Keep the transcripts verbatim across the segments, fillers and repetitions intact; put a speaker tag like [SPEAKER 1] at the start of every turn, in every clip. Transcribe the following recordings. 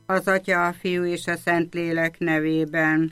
[SPEAKER 1] Az Atya, a Fiú és a Szentlélek nevében.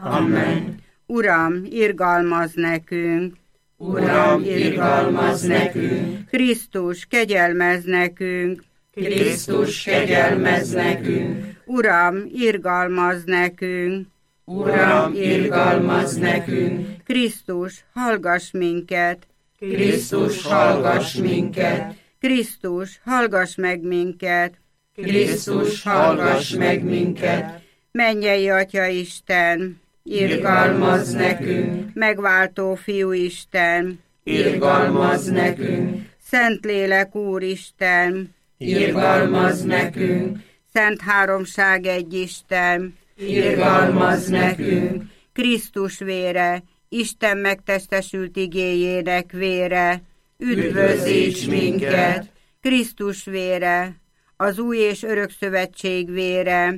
[SPEAKER 2] Amen.
[SPEAKER 1] Uram, irgalmazz nekünk!
[SPEAKER 2] Uram, irgalmazz nekünk!
[SPEAKER 1] Krisztus, kegyelmezz nekünk!
[SPEAKER 2] Krisztus, kegyelmezz nekünk!
[SPEAKER 1] Uram, irgalmazz nekünk!
[SPEAKER 2] Uram, irgalmazz nekünk!
[SPEAKER 1] Krisztus, hallgass minket!
[SPEAKER 2] Krisztus, hallgass minket!
[SPEAKER 1] Krisztus, hallgass meg minket!
[SPEAKER 2] Krisztus, hallgass meg minket!
[SPEAKER 1] Mennyei Atya Isten,
[SPEAKER 2] irgalmazz nekünk!
[SPEAKER 1] Megváltó Fiú Isten,
[SPEAKER 2] irgalmazz nekünk!
[SPEAKER 1] Szentlélek Úristen,
[SPEAKER 2] irgalmazz nekünk!
[SPEAKER 1] Szent Háromság egy Isten,
[SPEAKER 2] irgalmazz nekünk!
[SPEAKER 1] Krisztus vére, Isten megtestesült igéjének vére,
[SPEAKER 2] üdvözíts minket!
[SPEAKER 1] Krisztus vére, az új és örök szövetség vére,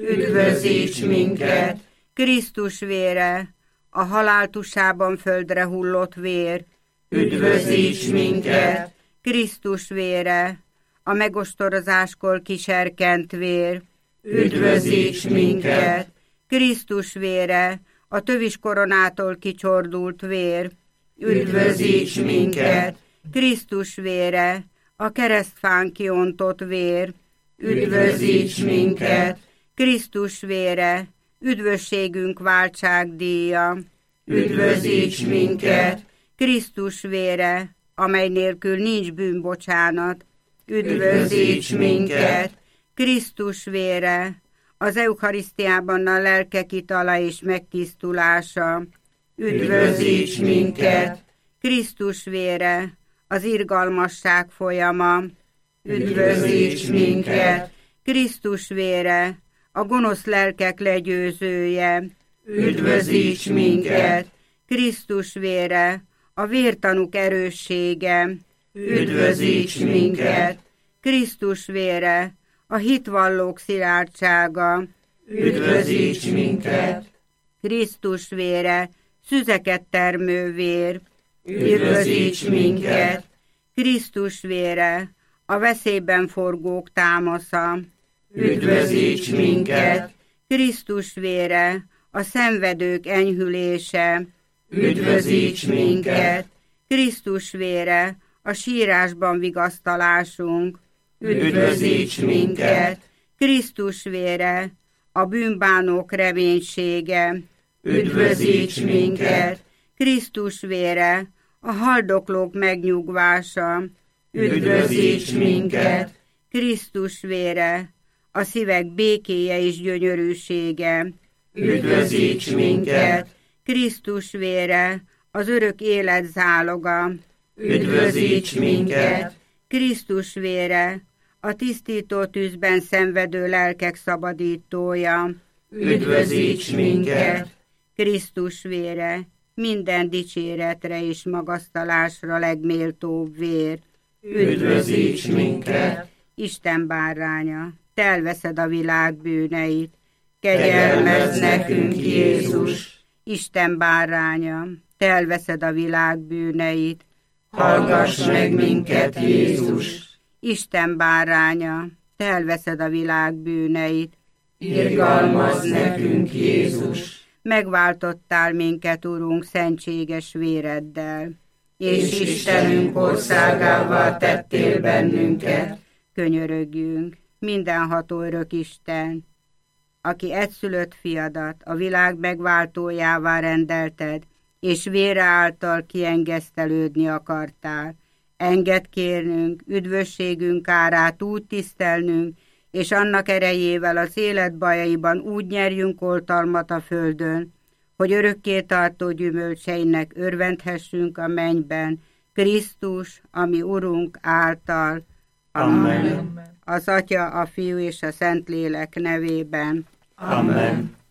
[SPEAKER 2] üdvözíts minket!
[SPEAKER 1] Krisztus vére, a halál tusában földre hullott vér,
[SPEAKER 2] üdvözíts minket!
[SPEAKER 1] Krisztus vére, a megostorozáskor kiserkent vér,
[SPEAKER 2] üdvözíts minket!
[SPEAKER 1] Krisztus vére, a tövis koronától kicsordult vér,
[SPEAKER 2] üdvözíts minket!
[SPEAKER 1] Krisztus vére, a keresztfán kiontott vér,
[SPEAKER 2] üdvözíts minket!
[SPEAKER 1] Krisztus vére, üdvösségünk váltságdíja,
[SPEAKER 2] üdvözíts minket!
[SPEAKER 1] Krisztus vére, amely nélkül nincs bűnbocsánat,
[SPEAKER 2] üdvözíts minket!
[SPEAKER 1] Krisztus vére, az eukarisztiában a lelkek itala és megtisztulása,
[SPEAKER 2] üdvözíts minket!
[SPEAKER 1] Krisztus vére, az irgalmasság folyama,
[SPEAKER 2] üdvözíts minket!
[SPEAKER 1] Krisztus vére, a gonosz lelkek legyőzője,
[SPEAKER 2] üdvözíts minket!
[SPEAKER 1] Krisztus vére, a vértanúk erőssége,
[SPEAKER 2] üdvözíts minket!
[SPEAKER 1] Krisztus vére, a hitvallók szilárdsága,
[SPEAKER 2] üdvözíts minket!
[SPEAKER 1] Krisztus vére, szüzeket termő vér,
[SPEAKER 2] üdvözíts minket!
[SPEAKER 1] Krisztus vére, a veszélyben forgók támasza,
[SPEAKER 2] üdvözíts minket!
[SPEAKER 1] Krisztus vére, a szenvedők enyhülése,
[SPEAKER 2] üdvözíts minket!
[SPEAKER 1] Krisztus vére, a sírásban vigasztalásunk,
[SPEAKER 2] üdvözíts minket!
[SPEAKER 1] Krisztus vére, a bűnbánók reménysége,
[SPEAKER 2] üdvözíts minket!
[SPEAKER 1] Krisztus vére, a haldoklók megnyugvása,
[SPEAKER 2] üdvözíts minket!
[SPEAKER 1] Krisztus vére, a szívek békéje és gyönyörűsége,
[SPEAKER 2] üdvözíts minket!
[SPEAKER 1] Krisztus vére, az örök élet záloga,
[SPEAKER 2] üdvözíts minket!
[SPEAKER 1] Krisztus vére, a tisztító tűzben szenvedő lelkek szabadítója,
[SPEAKER 2] üdvözíts minket!
[SPEAKER 1] Krisztus vére, minden dicséretre és magasztalásra legméltóbb vér,
[SPEAKER 2] üdvözíts minket!
[SPEAKER 1] Isten báránya, te elveszed a világ bűneit,
[SPEAKER 2] kegyelmezz nekünk, Jézus!
[SPEAKER 1] Isten báránya, te elveszed a világ bűneit,
[SPEAKER 2] hallgass meg minket, Jézus!
[SPEAKER 1] Isten báránya, te elveszed a világ bűneit,
[SPEAKER 2] irgalmazz nekünk, Jézus!
[SPEAKER 1] Megváltottál minket, Urunk, szentséges véreddel,
[SPEAKER 2] és Istenünk országává tettél bennünket.
[SPEAKER 1] Könyörögjünk, mindenható örök Isten, aki egyszülött fiadat a világ megváltójává rendelted, és vére által kiengesztelődni akartál. Engedd kérnünk, üdvösségünk árát úgy tisztelnünk, és annak erejével az élet bajaiban úgy nyerjünk oltalmat a földön, hogy örökké tartó gyümölcseinek örvendhessünk a mennyben, Krisztus, ami Urunk által.
[SPEAKER 2] Amen.
[SPEAKER 1] Az Atya, a Fiú és a Szentlélek nevében.
[SPEAKER 2] Amen.